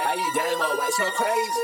How you damn old white so crazy?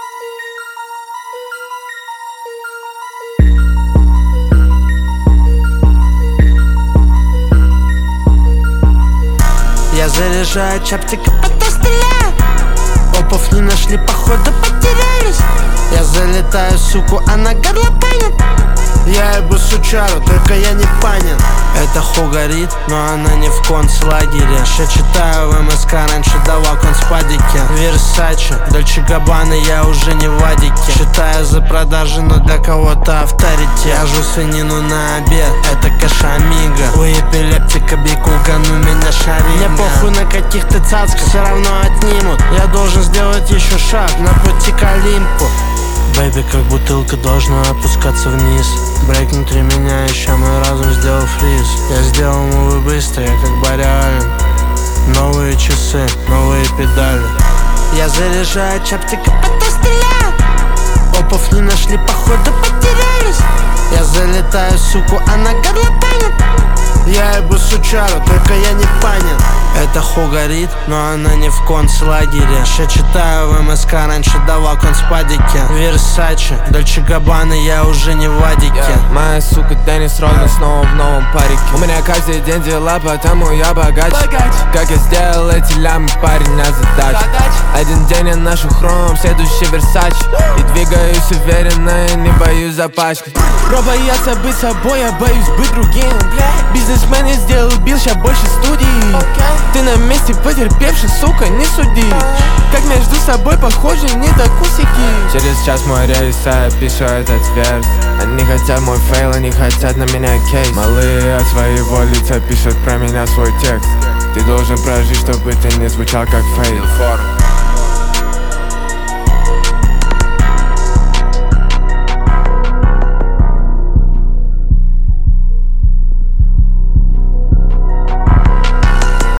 Я заряжаю чаптика, потом стреляю. Опов не нашли, походу потерялись. Я залетаю, суку, она горлопанит. Я ебу сучару, только я не панин. Это ху горит, но она не в концлагере. Ще читаю в МСК, раньше давал конспадики. Версаче, Дольче Габбана, я уже не в Адике. Считаю за продажи, но для кого-то авторитет. Я жу свинину на обед, это кашамига. У эпилептика бикулка, ну меня шарит. Мне похуй на каких-то цацках, все равно отнимут. Я должен сделать еще шаг на пути к Олимпу. Бэйби, как бутылка должна опускаться вниз. Брейк внутри меня, еще мой разум сделал фриз. Я сделал мувы быстро, я как Барри Аллен. Новые часы, новые педали. Я заряжаю чаптика, потом стреляю. Опов не нашли, походу потерялись. Я залетаю, суку, она горлопанит. Я ебу сучару, только я не панин. Это ху горит, но она не в концлагере. Ще читаю в МСК, раньше давал конспадики. Версаче, Дольче Габбана, я уже не в Адике. Моя сука Деннис Родман снова в новом парике. У меня каждый день дела, потому я богач. Как я сделал эти лямы, парень, на задачу. Один день я ношу хром, следующий Версаче. И двигаюсь уверенно, и не боюсь запачкать. Бро боятся быть собой, я боюсь быть другим. Бизнесмен я сделал бил, ща больше студий. Ты на месте потерпевший, сука, не суди. Как между собой похожи недокусики. Через час мой рейс, а я пишу этот верс. Они хотят мой фейл, они хотят на меня кейс. Малые от своего лица пишут про меня свой текст. Ты должен прожить, чтобы ты не звучал как фейл.